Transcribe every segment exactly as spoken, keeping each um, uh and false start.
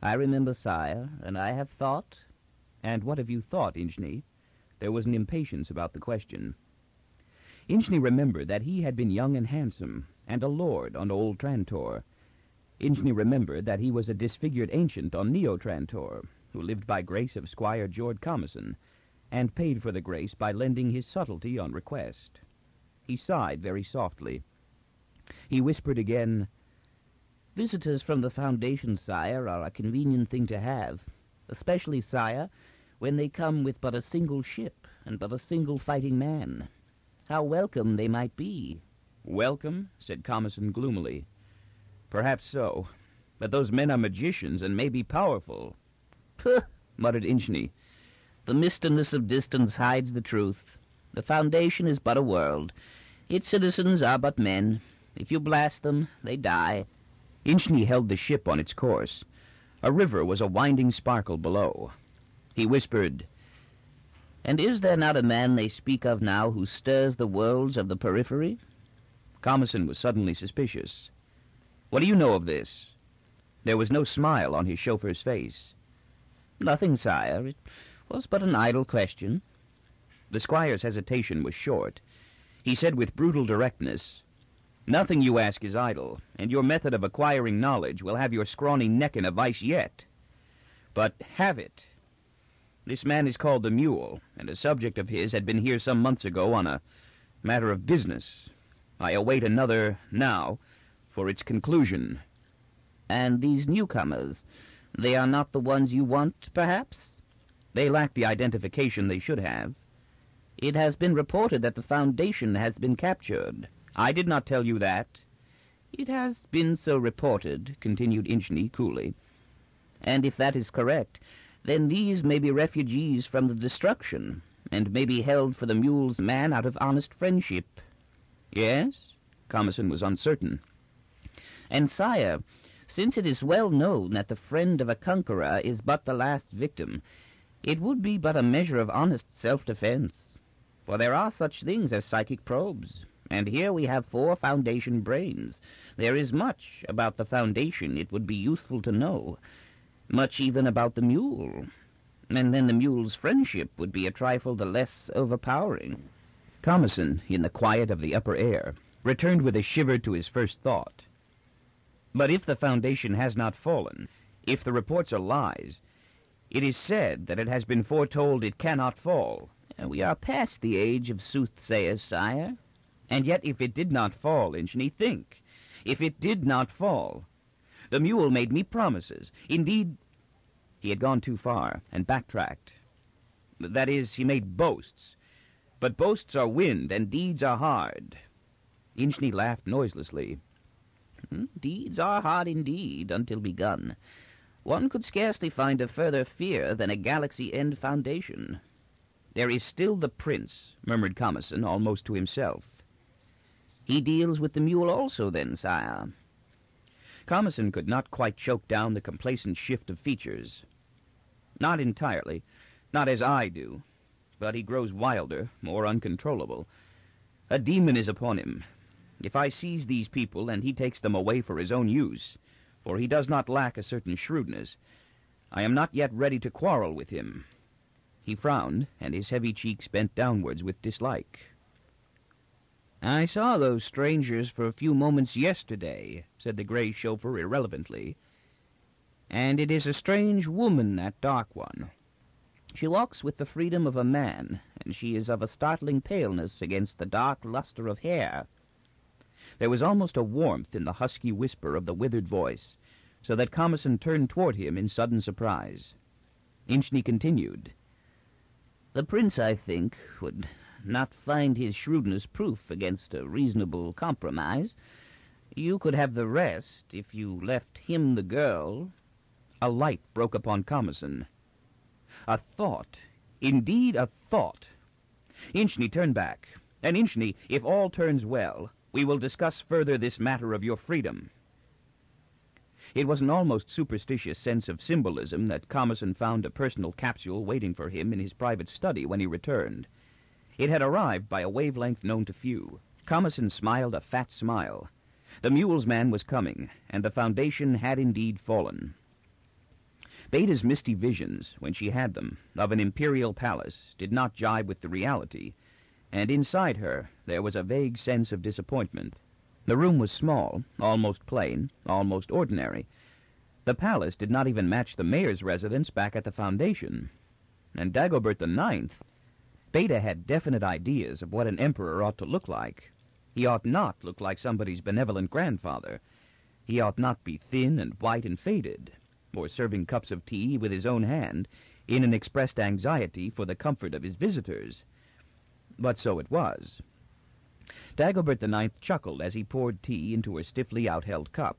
"I remember, sire, and I have thought." "And what have you thought, Inchny?" There was an impatience about the question. Inchny remembered that he had been young and handsome, and a lord on old Trantor. Inchny remembered that he was a disfigured ancient on Neo Trantor, who lived by grace of Squire George Comison, and paid for the grace by lending his subtlety on request. He sighed very softly. He whispered again, "Visitors from the Foundation, sire, are a convenient thing to have, especially, sire, when they come with but a single ship and but a single fighting man. How welcome they might be." "Welcome?" said Comison gloomily. "Perhaps so, but those men are magicians and may be powerful." "Puh!" muttered Inchny. "The mistiness of distance hides the truth. The Foundation is but a world. Its citizens are but men. If you blast them, they die." Inchny held the ship on its course. A river was a winding sparkle below. He whispered, "And is there not a man they speak of now who stirs the worlds of the periphery?" Comison was suddenly suspicious. "What do you know of this?" There was no smile on his chauffeur's face. "Nothing, sire. It was but an idle question." The squire's hesitation was short. He said with brutal directness, "Nothing you ask is idle, and your method of acquiring knowledge will have your scrawny neck in a vice yet. But have it. This man is called the Mule, and a subject of his had been here some months ago on a matter of business. I await another, now, for its conclusion." "And these newcomers, they are not the ones you want, perhaps?" "They lack the identification they should have." "It has been reported that the Foundation has been captured." "I did not tell you that." "It has been so reported," continued Inchny coolly. "And if that is correct, then these may be refugees from the destruction, and may be held for the Mule's man out of honest friendship." "Yes?" Comison was uncertain. "And, sire, since it is well known that the friend of a conqueror is but the last victim, it would be but a measure of honest self-defense. For there are such things as psychic probes, and here we have four Foundation brains. There is much about the Foundation it would be useful to know, much even about the Mule, and then the Mule's friendship would be a trifle the less overpowering." Comison, in the quiet of the upper air, returned with a shiver to his first thought. "But if the Foundation has not fallen, if the reports are lies, it is said that it has been foretold it cannot fall." "We are past the age of soothsayers, sire." "And yet if it did not fall, Inchny, think. If it did not fall. The Mule made me promises. Indeed—" He had gone too far, and backtracked. "That is, he made boasts. But boasts are wind, and deeds are hard." Inchny laughed noiselessly. "Deeds are hard indeed, until begun. One could scarcely find a further fear than a galaxy-end Foundation." "There is still the Prince," murmured Comison, almost to himself. "He deals with the Mule also, then, sire?" Comison could not quite choke down the complacent shift of features. "Not entirely. Not as I do. But he grows wilder, more uncontrollable. A demon is upon him. If I seize these people and he takes them away for his own use, for he does not lack a certain shrewdness, I am not yet ready to quarrel with him." He frowned, and his heavy cheeks bent downwards with dislike. "I saw those strangers for a few moments yesterday," said the gray chauffeur irrelevantly. "And it is a strange woman, that dark one. She walks with the freedom of a man, and she is of a startling paleness against the dark luster of hair." There was almost a warmth in the husky whisper of the withered voice, so that Comison turned toward him in sudden surprise. Inchny continued, "The Prince, I think, would not find his shrewdness proof against a reasonable compromise. You could have the rest if you left him the girl." A light broke upon Comison. A thought, indeed a thought. Inchny, turn back. And Inchny, if all turns well, we will discuss further this matter of your freedom. It was an almost superstitious sense of symbolism that Comison found a personal capsule waiting for him in his private study when he returned. It had arrived by a wavelength known to few. Comison smiled a fat smile. The Mule's man was coming, and the Foundation had indeed fallen. Beta's misty visions, when she had them, of an imperial palace, did not jibe with the reality, and inside her there was a vague sense of disappointment. The room was small, almost plain, almost ordinary. The palace did not even match the mayor's residence back at the Foundation. And Dagobert the Ninth, Beta had definite ideas of what an emperor ought to look like. He ought not look like somebody's benevolent grandfather. He ought not be thin and white and faded, or serving cups of tea with his own hand, in an expressed anxiety for the comfort of his visitors. But so it was. Dagobert the Ninth chuckled as he poured tea into her stiffly outheld cup.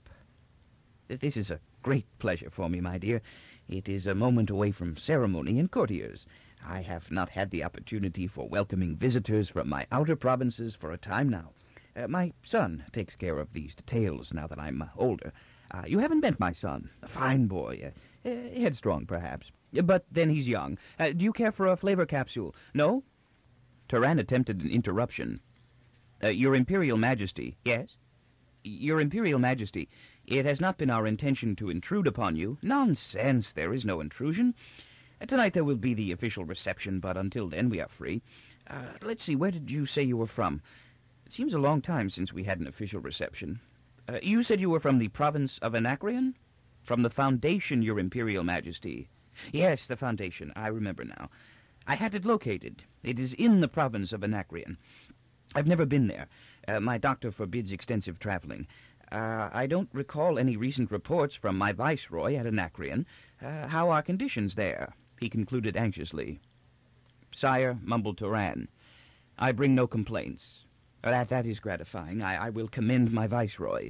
"This is a great pleasure for me, my dear. It is a moment away from ceremony and courtiers. I have not had the opportunity for welcoming visitors from my outer provinces for a time now. Uh, my son takes care of these details now that I'm uh, older. Uh, you haven't met my son. A fine boy. Uh, uh, headstrong, perhaps. But then he's young. Uh, do you care for a flavor capsule? No?" Turan attempted an interruption. Uh, Your Imperial Majesty. Yes? Your Imperial Majesty, it has not been our intention to intrude upon you. Nonsense, there is no intrusion. Uh, tonight there will be the official reception, but until then we are free. Uh, let's see, where did you say you were from? It seems a long time since we had an official reception. Uh, you said you were from the province of Anacreon? From the Foundation, Your Imperial Majesty. Yes, the Foundation. I remember now. I had it located. It is in the province of Anacreon. I've never been there. Uh, my doctor forbids extensive traveling. Uh, I don't recall any recent reports from my viceroy at Anacreon. Uh, how are conditions there? He concluded anxiously. Sire, mumbled Turan, I bring no complaints. That, that is gratifying. I, I will commend my viceroy.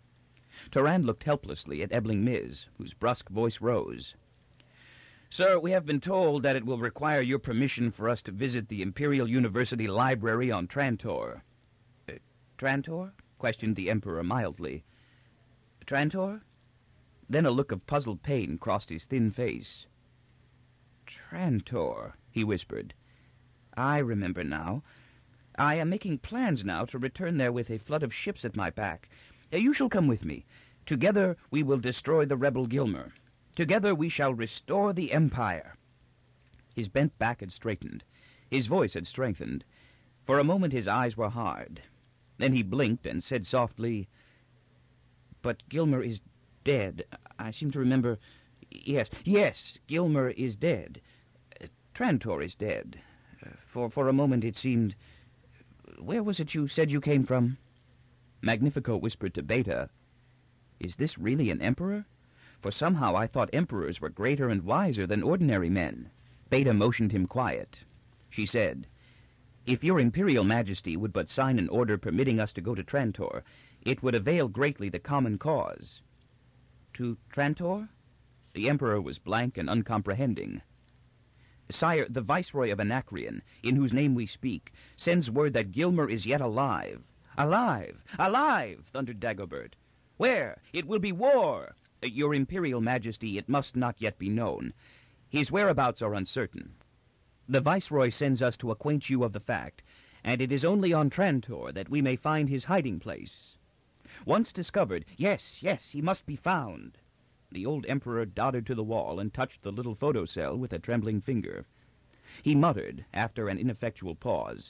Turan looked helplessly at Ebling Miz, whose brusque voice rose. Sir, we have been told that it will require your permission for us to visit the Imperial University Library on Trantor. Uh, Trantor? Questioned the Emperor mildly. Trantor? Then a look of puzzled pain crossed his thin face. Trantor, he whispered. I remember now. I am making plans now to return there with a flood of ships at my back. Uh, you shall come with me. Together we will destroy the rebel Gilmer. Together we shall restore the Empire. His bent back had straightened. His voice had strengthened. For a moment his eyes were hard. Then he blinked and said softly, But Gilmer is dead. I seem to remember... Yes, yes, Gilmer is dead. Uh, Trantor is dead. Uh, for, for a moment it seemed... Where was it you said you came from? Magnifico whispered to Beta, Is this really an emperor? For somehow I thought emperors were greater and wiser than ordinary men. Beta motioned him quiet. She said, If your Imperial Majesty would but sign an order permitting us to go to Trantor, it would avail greatly the common cause. To Trantor? The Emperor was blank and uncomprehending. Sire, the Viceroy of Anacreon, in whose name we speak, sends word that Gilmer is yet alive. Alive! Alive! Thundered Dagobert. Where? It will be war! Your Imperial Majesty, it must not yet be known. His whereabouts are uncertain. The Viceroy sends us to acquaint you of the fact, and it is only on Trantor that we may find his hiding place. Once discovered, yes, yes, he must be found. The old Emperor doddered to the wall and touched the little photocell with a trembling finger. He muttered, after an ineffectual pause,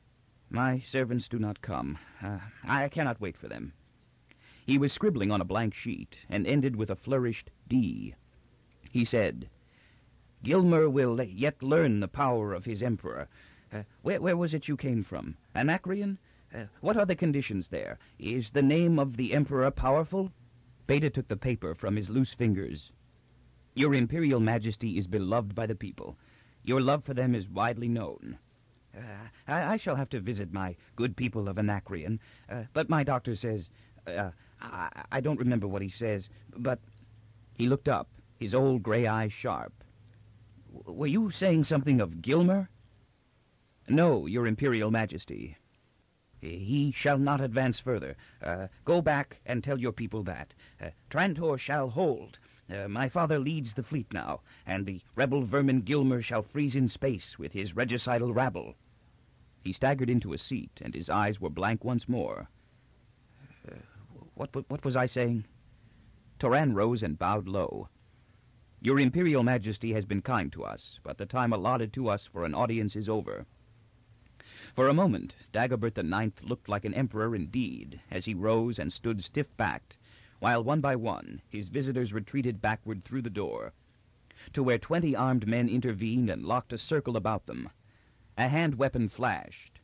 My servants do not come. Uh, I cannot wait for them. He was scribbling on a blank sheet, and ended with a flourished D. He said, Gilmer will yet learn the power of his emperor. Uh, where, where was it you came from? Anacreon? Uh, what are the conditions there? Is the name of the emperor powerful? Beta took the paper from his loose fingers. Your Imperial Majesty is beloved by the people. Your love for them is widely known. Uh, I, I shall have to visit my good people of Anacreon, uh, but my doctor says... Uh, I, I don't remember what he says, but... He looked up, his old gray eyes sharp. Were you saying something of Gilmer? No, Your Imperial Majesty. He shall not advance further. Uh, go back and tell your people that. Uh, Trantor shall hold. Uh, my father leads the fleet now, and the rebel vermin Gilmer shall freeze in space with his regicidal rabble. He staggered into a seat, and his eyes were blank once more. Uh, what, what was I saying? Turan rose and bowed low. Your Imperial Majesty has been kind to us, but the time allotted to us for an audience is over." For a moment, Dagobert the Ninth looked like an emperor indeed, as he rose and stood stiff-backed, while one by one his visitors retreated backward through the door, to where twenty armed men intervened and locked a circle about them. A hand weapon flashed.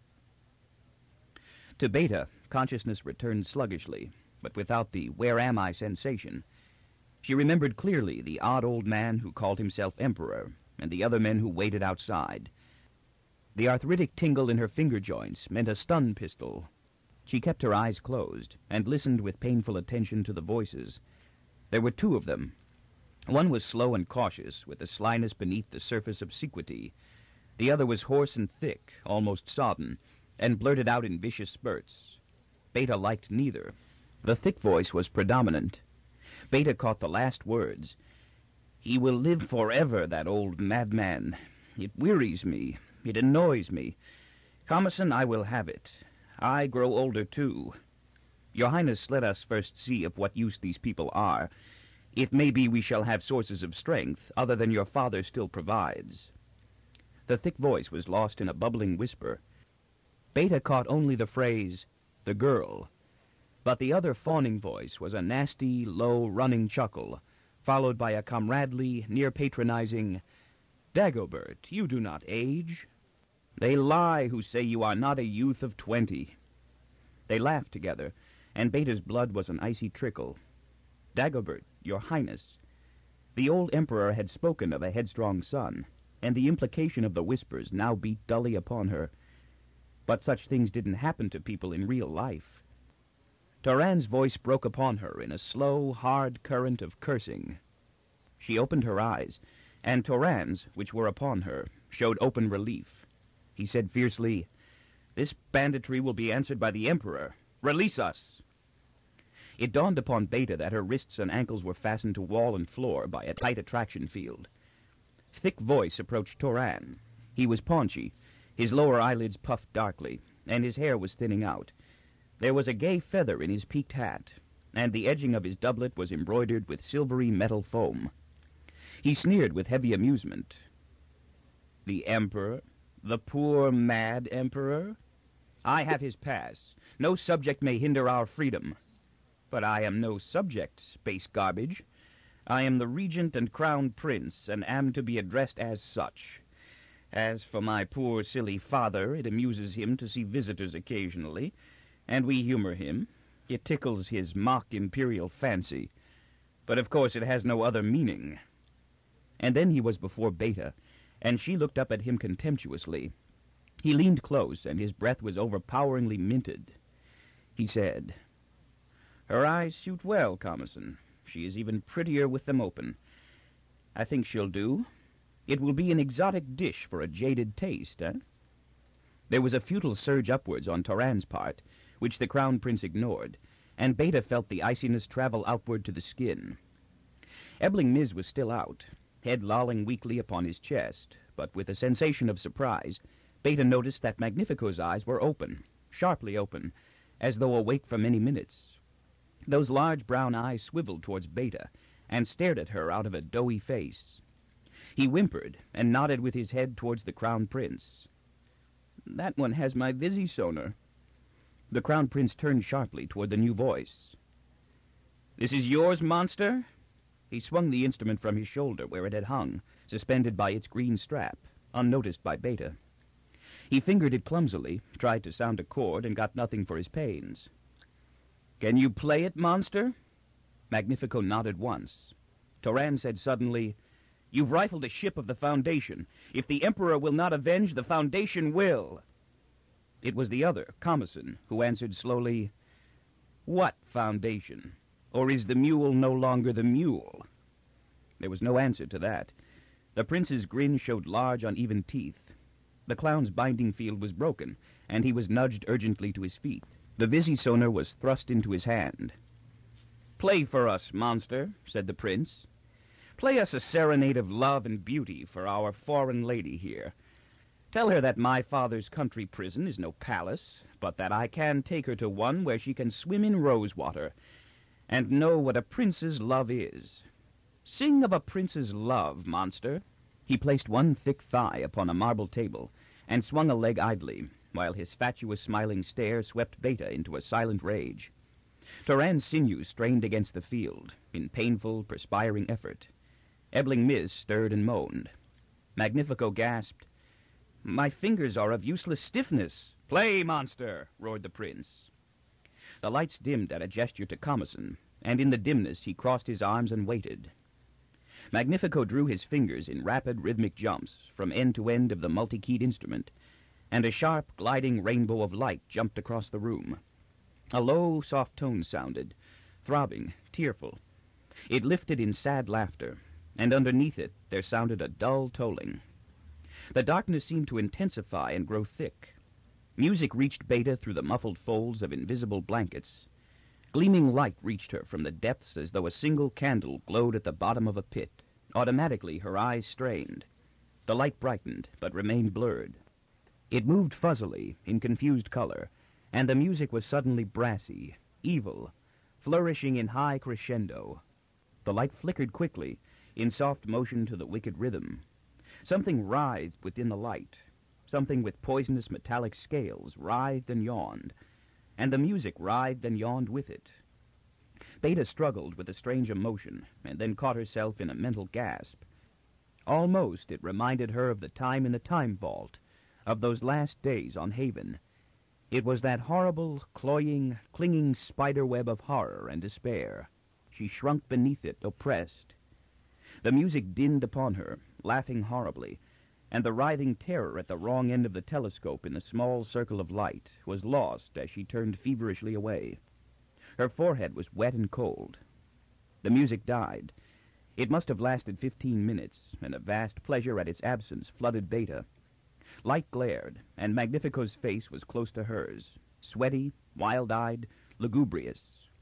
To Beta, consciousness returned sluggishly, but without the "where am I" sensation. She remembered clearly the odd old man who called himself emperor, and the other men who waited outside. The arthritic tingle in her finger joints meant a stun pistol. She kept her eyes closed, and listened with painful attention to the voices. There were two of them. One was slow and cautious, with the slyness beneath the surface obsequity. The other was hoarse and thick, almost sodden, and blurted out in vicious spurts. Beta liked neither. The thick voice was predominant. Beta caught the last words. "He will live forever, that old madman. It wearies me. It annoys me. Commerson, I will have it. I grow older, too. Your Highness, let us first see of what use these people are. It may be we shall have sources of strength, other than your father still provides." The thick voice was lost in a bubbling whisper. Beta caught only the phrase, "the girl." But the other fawning voice was a nasty, low, running chuckle, followed by a comradely, near-patronizing, "Dagobert, you do not age. They lie who say you are not a youth of twenty." They laughed together, and Beta's blood was an icy trickle. "Dagobert, your Highness." The old emperor had spoken of a headstrong son, and the implication of the whispers now beat dully upon her. But such things didn't happen to people in real life. Toran's voice broke upon her in a slow, hard current of cursing. She opened her eyes, and Toran's, which were upon her, showed open relief. He said fiercely, "This banditry will be answered by the Emperor. Release us!" It dawned upon Beta that her wrists and ankles were fastened to wall and floor by a tight attraction field. Thick voice approached Toran. He was paunchy, his lower eyelids puffed darkly, and his hair was thinning out. There was a gay feather in his peaked hat, and the edging of his doublet was embroidered with silvery metal foam. He sneered with heavy amusement. "The Emperor? The poor, mad Emperor? I have his pass. No subject may hinder our freedom. But I am no subject, space garbage. I am the regent and crown prince, and am to be addressed as such. As for my poor, silly father, it amuses him to see visitors occasionally, and we humor him. It tickles his mock imperial fancy. But of course it has no other meaning." And then he was before Beta, and she looked up at him contemptuously. He leaned close, and his breath was overpoweringly minted. He said, "Her eyes suit well, Commerson. She is even prettier with them open. I think she'll do. It will be an exotic dish for a jaded taste, eh?" There was a futile surge upwards on Toran's part, which the Crown Prince ignored, and Beta felt the iciness travel outward to the skin. Ebling Miz was still out, head lolling weakly upon his chest, but with a sensation of surprise, Beta noticed that Magnifico's eyes were open, sharply open, as though awake for many minutes. Those large brown eyes swiveled towards Beta, and stared at her out of a doughy face. He whimpered, and nodded with his head towards the Crown Prince. "That one has my Visisonar." The Crown Prince turned sharply toward the new voice. "This is yours, monster?" He swung the instrument from his shoulder where it had hung, suspended by its green strap, unnoticed by Beta. He fingered it clumsily, tried to sound a chord, and got nothing for his pains. "Can you play it, monster?" Magnifico nodded once. Toran said suddenly, "You've rifled a ship of the Foundation. If the Emperor will not avenge, the Foundation will." It was the other, Commerson, who answered slowly, "What Foundation? Or is the mule no longer the mule?" There was no answer to that. The prince's grin showed large, uneven teeth. The clown's binding field was broken, and he was nudged urgently to his feet. The Visisonar was thrust into his hand. "Play for us, monster," said the prince. "Play us a serenade of love and beauty for our foreign lady here. Tell her that my father's country prison is no palace, but that I can take her to one where she can swim in rose water, and know what a prince's love is. Sing of a prince's love, monster." He placed one thick thigh upon a marble table and swung a leg idly, while his fatuous smiling stare swept Beta into a silent rage. Turan's sinews strained against the field, in painful, perspiring effort. Ebling Miz stirred and moaned. Magnifico gasped, "My fingers are of useless stiffness." "Play, monster!" roared the prince. The lights dimmed at a gesture to Comison, and in the dimness he crossed his arms and waited. Magnifico drew his fingers in rapid rhythmic jumps from end to end of the multi-keyed instrument, and a sharp, gliding rainbow of light jumped across the room. A low, soft tone sounded, throbbing, tearful. It lifted in sad laughter, and underneath it there sounded a dull tolling. The darkness seemed to intensify and grow thick. Music reached Beta through the muffled folds of invisible blankets. Gleaming light reached her from the depths as though a single candle glowed at the bottom of a pit. Automatically her eyes strained. The light brightened, but remained blurred. It moved fuzzily, in confused color, and the music was suddenly brassy, evil, flourishing in high crescendo. The light flickered quickly, in soft motion to the wicked rhythm. Something writhed within the light. Something with poisonous metallic scales writhed and yawned, and the music writhed and yawned with it. Beta struggled with a strange emotion, and then caught herself in a mental gasp. Almost it reminded her of the time in the time vault, of those last days on Haven. It was that horrible, cloying, clinging spider-web of horror and despair. She shrunk beneath it, oppressed. The music dinned upon her, laughing horribly, and the writhing terror at the wrong end of the telescope in the small circle of light was lost as she turned feverishly away. Her forehead was wet and cold. The music died. It must have lasted fifteen minutes, and a vast pleasure at its absence flooded Beta. Light glared, and Magnifico's face was close to hers, sweaty, wild-eyed, lugubrious.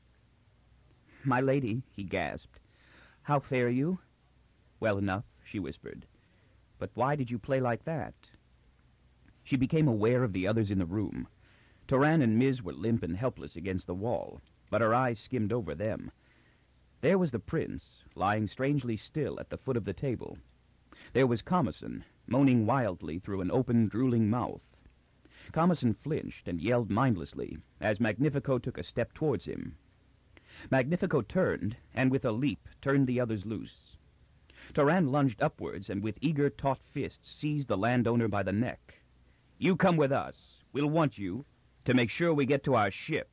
"My lady," he gasped, "how fare you?" "Well enough," she whispered. "But why did you play like that?" She became aware of the others in the room. Turan and Miz were limp and helpless against the wall, but her eyes skimmed over them. There was the prince, lying strangely still at the foot of the table. There was Comison, moaning wildly through an open, drooling mouth. Comison flinched and yelled mindlessly as Magnifico took a step towards him. Magnifico turned, and with a leap turned the others loose. Turan lunged upwards and with eager, taut fists seized the landowner by the neck. "You come with us. We'll want you, to make sure we get to our ship."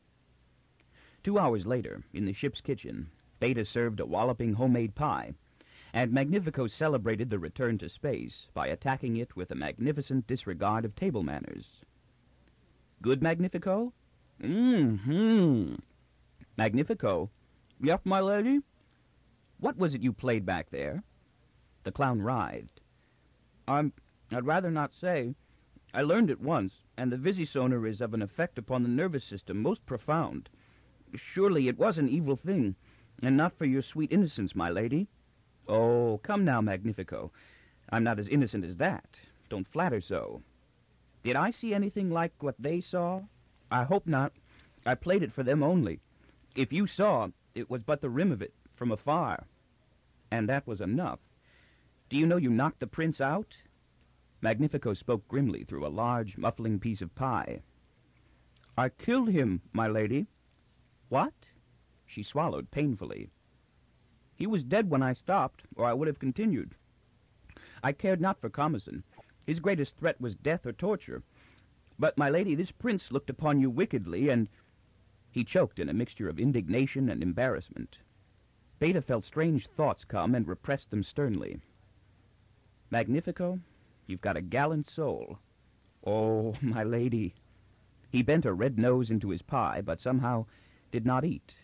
Two hours later, in the ship's kitchen, Beta served a walloping homemade pie, and Magnifico celebrated the return to space by attacking it with a magnificent disregard of table manners. "Good, Magnifico?" "Mm-hmm." "Magnifico?" "Yep, my lady." "What was it you played back there?" The clown writhed. I'm, I'd rather not say. I learned it once, and the visisonar is of an effect upon the nervous system most profound. Surely it was an evil thing, and not for your sweet innocence, my lady." "Oh, come now, Magnifico. I'm not as innocent as that. Don't flatter so." "Did I see anything like what they saw?" "I hope not. I played it for them only. If you saw, it was but the rim of it, from afar." "And that was enough. Do you know you knocked the prince out?" Magnifico spoke grimly through a large, muffling piece of pie. "I killed him, my lady." "What?" She swallowed painfully. "He was dead when I stopped, or I would have continued. I cared not for Comison. His greatest threat was death or torture. But, my lady, this prince looked upon you wickedly, and—" He choked in a mixture of indignation and embarrassment. Beta felt strange thoughts come and repressed them sternly. "Magnifico, you've got a gallant soul." "Oh, my lady." He bent a red nose into his pie, but somehow did not eat.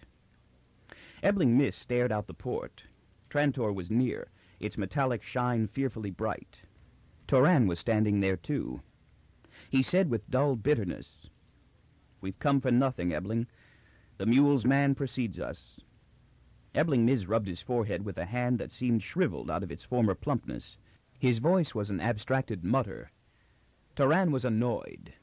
Ebling Miss stared out the port. Trantor was near, its metallic shine fearfully bright. Turan was standing there, too. He said with dull bitterness, "We've come for nothing, Ebling. The mule's man precedes us." Ebling Miz rubbed his forehead with a hand that seemed shriveled out of its former plumpness. His voice was an abstracted mutter. Turan was annoyed.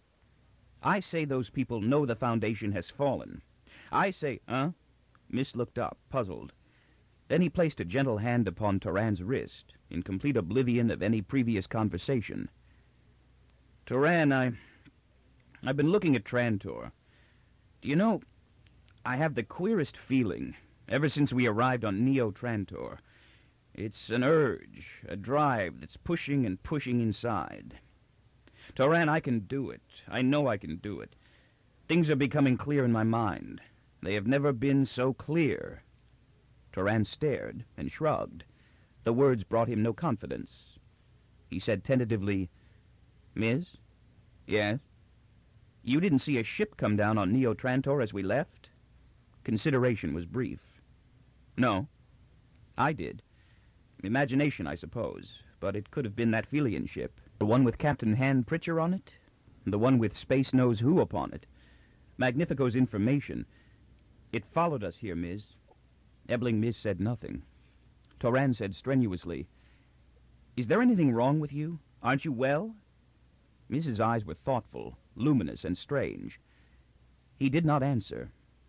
"I say those people know the Foundation has fallen. I say—" "Huh?" Miss looked up, puzzled. Then he placed a gentle hand upon Turan's wrist, in complete oblivion of any previous conversation. "Turan, I... I've been looking at Trantor. Do you know, I have the queerest feeling, ever since we arrived on Neo Trantor. It's an urge, a drive that's pushing and pushing inside. Turan, I can do it. I know I can do it. Things are becoming clear in my mind. They have never been so clear." Turan stared and shrugged. The words brought him no confidence. He said tentatively, "Miz?" "Yes?" "You didn't see a ship come down on Neo Trantor as we left?" Consideration was brief. "No." "I did. Imagination, I suppose, but it could have been that Felian ship. The one with Captain Han Pritchard on it? The one with Space Knows Who upon it? Magnifico's information. It followed us here, Miz." Ebling Miz said nothing. Turan said strenuously, "Is there anything wrong with you? Aren't you well?" Miz's eyes were thoughtful, luminous, and strange. He did not answer.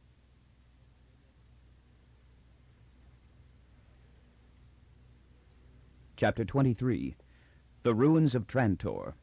Chapter twenty-three. The Ruins of Trantor.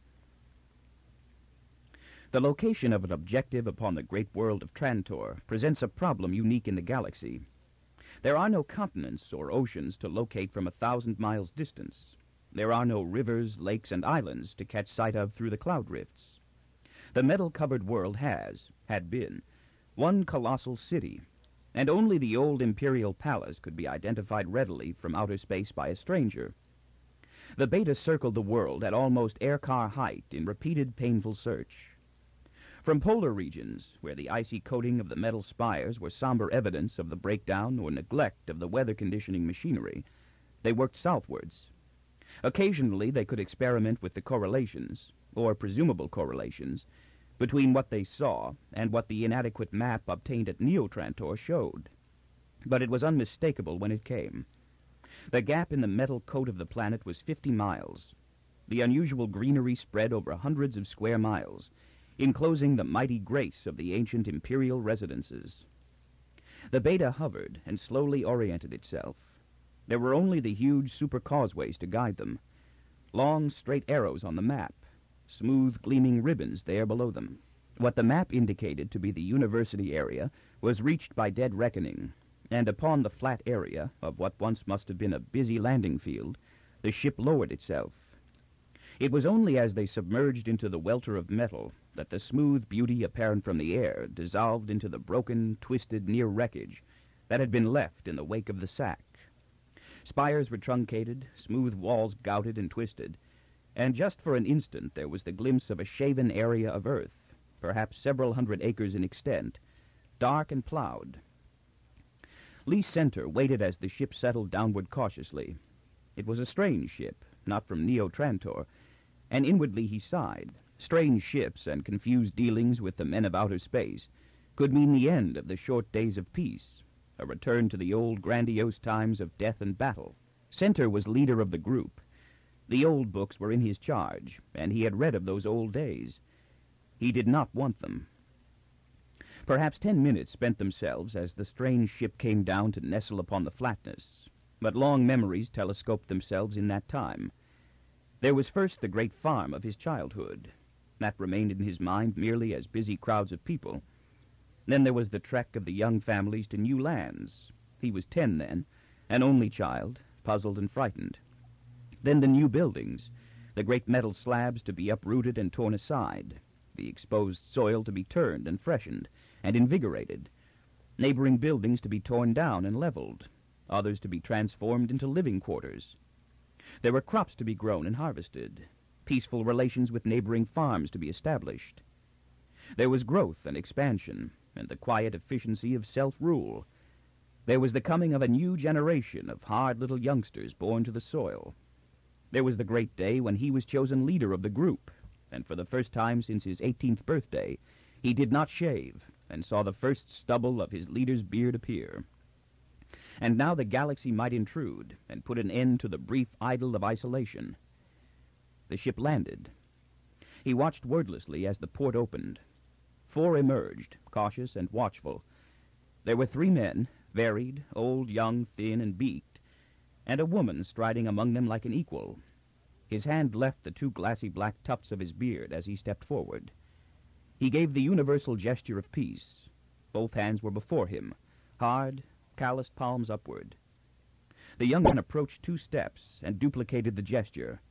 The location of an objective upon the great world of Trantor presents a problem unique in the galaxy. There are no continents or oceans to locate from a thousand miles distance. There are no rivers, lakes, and islands to catch sight of through the cloud rifts. The metal-covered world has, had been, one colossal city, and only the old imperial palace could be identified readily from outer space by a stranger. The Beta circled the world at almost air-car height in repeated painful search. From polar regions, where the icy coating of the metal spires were somber evidence of the breakdown or neglect of the weather-conditioning machinery, they worked southwards. Occasionally they could experiment with the correlations, or presumable correlations, between what they saw and what the inadequate map obtained at Neo Trantor showed. But it was unmistakable when it came. The gap in the metal coat of the planet was fifty miles. The unusual greenery spread over hundreds of square miles, enclosing the mighty grace of the ancient imperial residences. The Beta hovered and slowly oriented itself. There were only the huge super-causeways to guide them, long straight arrows on the map, smooth gleaming ribbons there below them. What the map indicated to be the university area was reached by dead reckoning, and upon the flat area of what once must have been a busy landing field, the ship lowered itself. It was only as they submerged into the welter of metal that the smooth beauty apparent from the air dissolved into the broken, twisted near wreckage that had been left in the wake of the sack. Spires were truncated, smooth walls gouted and twisted, and just for an instant there was the glimpse of a shaven area of earth, perhaps several hundred acres in extent, dark and plowed. Lee Center waited as the ship settled downward cautiously. It was a strange ship, not from Neo Trantor, and inwardly he sighed. Strange ships and confused dealings with the men of outer space could mean the end of the short days of peace, a return to the old grandiose times of death and battle. Center was leader of the group. The old books were in his charge, and he had read of those old days. He did not want them. Perhaps ten minutes spent themselves as the strange ship came down to nestle upon the flatness, but long memories telescoped themselves in that time. There was first the great farm of his childhood. That remained in his mind merely as busy crowds of people. Then there was the trek of the young families to new lands. He was ten then, an only child, puzzled and frightened. Then the new buildings, the great metal slabs to be uprooted and torn aside, the exposed soil to be turned and freshened and invigorated, neighboring buildings to be torn down and leveled, others to be transformed into living quarters. There were crops to be grown and harvested, peaceful relations with neighboring farms to be established. There was growth and expansion, and the quiet efficiency of self-rule. There was the coming of a new generation of hard little youngsters born to the soil. There was the great day when he was chosen leader of the group, and for the first time since his eighteenth birthday, he did not shave, and saw the first stubble of his leader's beard appear. And now the galaxy might intrude, and put an end to the brief idyll of isolation. The ship landed. He watched wordlessly as the port opened. Four emerged, cautious and watchful. There were three men, varied, old, young, thin, and beaked, and a woman striding among them like an equal. His hand left the two glassy black tufts of his beard as he stepped forward. He gave the universal gesture of peace. Both hands were before him, hard, calloused palms upward. The young man approached two steps and duplicated the gesture.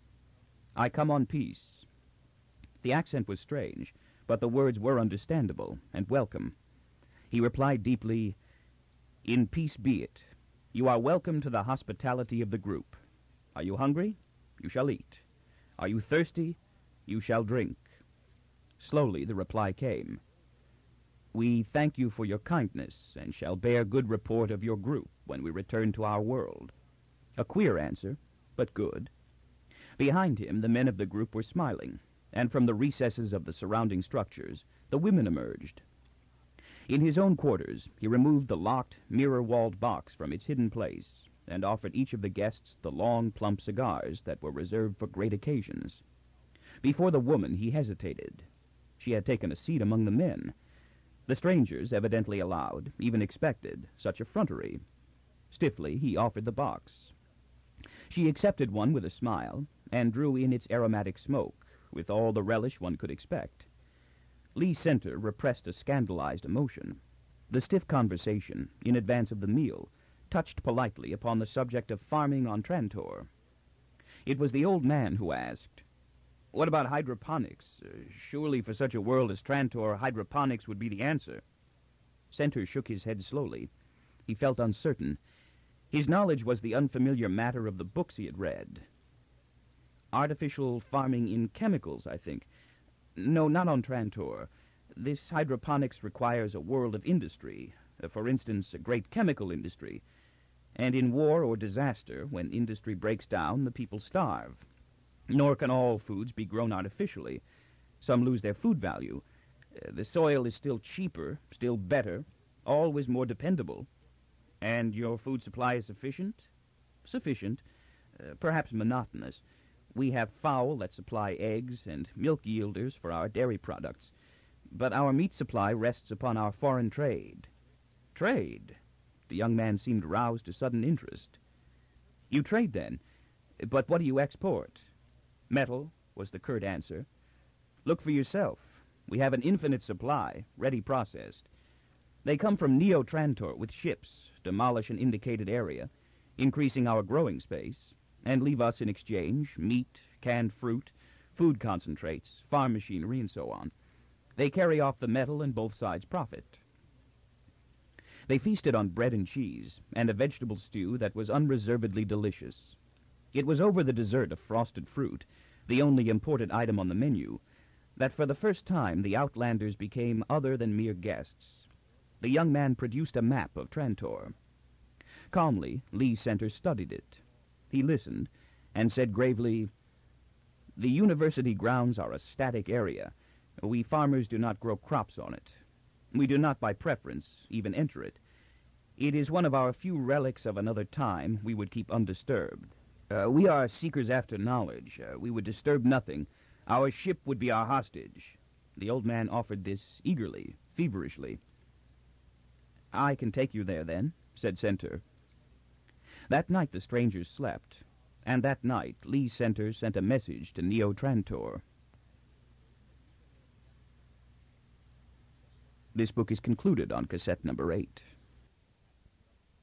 "I come on peace." The accent was strange, but the words were understandable and welcome. He replied deeply, "In peace be it. You are welcome to the hospitality of the group. Are you hungry? You shall eat. Are you thirsty? You shall drink." Slowly the reply came. "We thank you for your kindness, and shall bear good report of your group when we return to our world." A queer answer, but good. Behind him the men of the group were smiling, and from the recesses of the surrounding structures the women emerged. In his own quarters he removed the locked, mirror-walled box from its hidden place, and offered each of the guests the long, plump cigars that were reserved for great occasions. Before the woman he hesitated. She had taken a seat among the men. The strangers evidently allowed, even expected, such effrontery. Stiffly he offered the box. She accepted one with a smile, and drew in its aromatic smoke, with all the relish one could expect. Lee Center repressed a scandalized emotion. The stiff conversation, in advance of the meal, touched politely upon the subject of farming on Trantor. It was the old man who asked, "What about hydroponics? Uh, surely for such a world as Trantor, hydroponics would be the answer." Center shook his head slowly. He felt uncertain. His knowledge was the unfamiliar matter of the books he had read. "Artificial farming in chemicals, I think. No, not on Trantor. This hydroponics requires a world of industry, uh, for instance, a great chemical industry. And in war or disaster, when industry breaks down, the people starve. Nor can all foods be grown artificially. Some lose their food value. Uh, the soil is still cheaper, still better, always more dependable. And your food supply is sufficient? Sufficient. Uh, perhaps monotonous. We have fowl that supply eggs and milk yielders for our dairy products. But our meat supply rests upon our foreign trade." "Trade?" The young man seemed roused to sudden interest. "You trade, then? But what do you export?" "Metal," was the curt answer. "Look for yourself. We have an infinite supply, ready processed. They come from Neo-Trantor with ships, demolish an indicated area, increasing our growing space, and leave us in exchange meat, canned fruit, food concentrates, farm machinery, and so on. They carry off the metal and both sides profit." They feasted on bread and cheese, and a vegetable stew that was unreservedly delicious. It was over the dessert of frosted fruit, the only imported item on the menu, that for the first time the Outlanders became other than mere guests. The young man produced a map of Trantor. Calmly, Lee Center studied it. He listened, and said gravely, "The university grounds are a static area. We farmers do not grow crops on it. We do not by preference even enter it. It is one of our few relics of another time we would keep undisturbed. Uh, we are seekers after knowledge. Uh, we would disturb nothing. Our ship would be our hostage." The old man offered this eagerly, feverishly. "I can take you there, then," said Center. That night the strangers slept, and that night Lee Center sent a message to Neo-Trantor. This book is concluded on cassette number eight.